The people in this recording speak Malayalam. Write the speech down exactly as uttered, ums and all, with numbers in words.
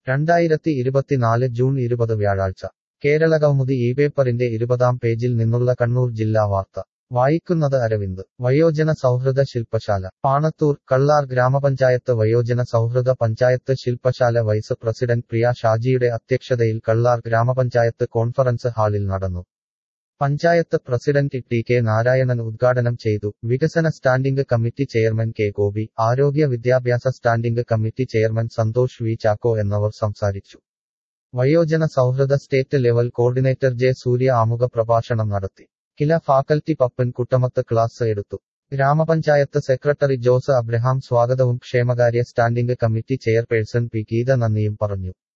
രണ്ടായിരത്തി ഇരുപത്തിനാല് ജൂൺ ഇരുപത് വ്യാഴാഴ്ച കേരളകൗമുദി ഈ പേപ്പറിന്റെ ഇരുപതാം പേജിൽ നിന്നുള്ള കണ്ണൂർ ജില്ലാ വാർത്ത വായിക്കുന്നത് അരവിന്ദ് വയോജന സൗഹൃദ ശില്പശാല പാണത്തൂർ കള്ളാർ ഗ്രാമപഞ്ചായത്ത് വയോജന സൗഹൃദ പഞ്ചായത്ത് ശില്പശാല വൈസ് പ്രസിഡന്റ് പ്രിയ ഷാജിയുടെ അധ്യക്ഷതയിൽ കള്ളാർ ഗ്രാമപഞ്ചായത്ത് കോൺഫറൻസ് ഹാളിൽ നടന്നു. Panchayat president T K Narayanan ഉദ്ഘാടനം ചെയ്തു. വികസന standing committee chairman K Gopi, ആരോഗ്യ വിദ്യാഭ്യാസ standing committee chairman Santhosh V Chacko എന്നിവർ സംസാരിച്ചു. വയോജന സൗഹൃദ state level coordinator J Surya ആമുഖ പ്രഭാഷണം നടത്തി. കില ഫാക്കൽറ്റി പപ്പൻ കുട്ടമത്ത് ക്ലാസ് എടുത്തു. ഗ്രാമപഞ്ചായത്ത് സെക്രട്ടറി ജോസ് അബ്രഹാം സ്വാഗതവും ക്ഷേമകാര്യ standing committee chairperson P Geetha നന്ദിയും പറഞ്ഞു.